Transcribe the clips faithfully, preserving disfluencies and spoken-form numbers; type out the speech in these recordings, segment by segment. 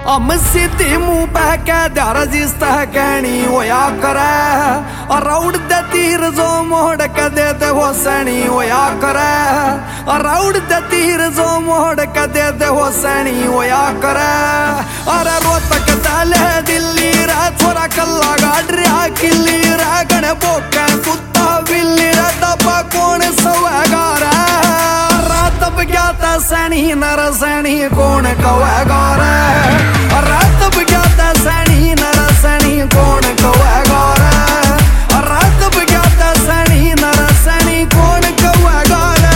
हम सीधी मुंह पे कह द्यार जिसता कहनी होया करे और उड़ दे तीर जो मोड़ के दे दे वो सैनी होया करे और उड़ दे तीर जो मोड़ के दे दे वो सैनी होया करे। अरे रोहतक दले दिल्ली रे छोरा कल्ला गाड़िया किल्ली रे गणे बोके कुत्ता बिल्ली रे दबा कौन सवेगा रे रात बग्याता सैनी नर सैनी कौन कवेगा रे रात बग्याता सैनी नर सैनी कौन कवेगा रे रात बग्याता सैनी नर सैनी कौन कवेगा रे।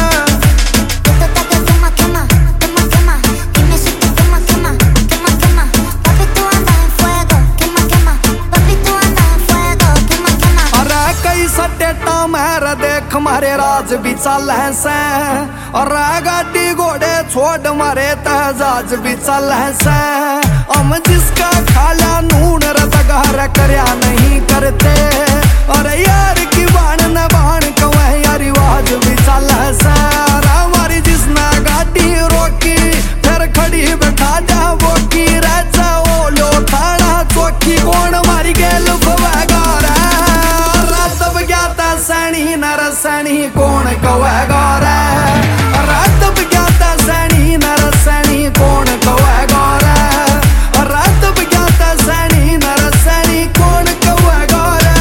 अरे कई सटेटा मेरा देख मारे राज भी चल से और गाड़ी घोड़े छोड़ मारे तहजाज भी चल से हम जिसका खाला नून रतगार करया नहीं करते और यार की बाण न बाण कवे यार रिवाज भी चल से हमारी जिसने गाड़ी रोकी फिर खड़ी बैठा जा वो की रह जाओ लो थाना चौकी कौन मारी गेल फवेगा रे रात बग्याता सैनी नर सैनी कौन कवेगा रे रात बग्याता सैनी नर सैनी कौन कवेगा रे रात बग्याता सैनी नर सैनी कौन कवेगा रे।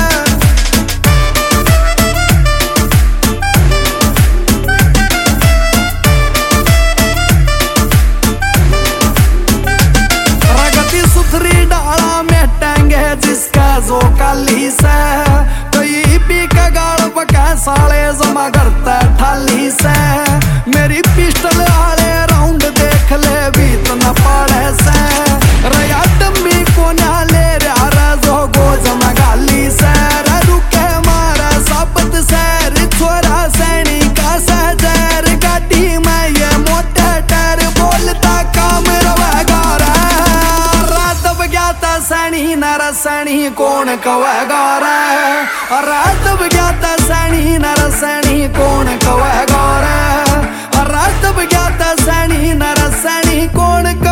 प्रगति सुथरी डाला में टांगे जिसका जो काली से कोई भी का गाल पका साले जमा करता ठाली से मेरी पिस्टल आले राउंड देख ले बीत न पड़े से रया डम्बी को ना ले रहा जो गोज मगाली से रुके मारा सापत सैर छोरा सैनी का सहजर गाड़ी में ये मोटे टायर बोलता काम रवेगा रे रात बग्याता सैनी नर सैनी कौन कवेगा रे रात बग्याता सैनी नर सैनी कौन कवेगा रे रात बग्याता सैनी नर सैनी कौन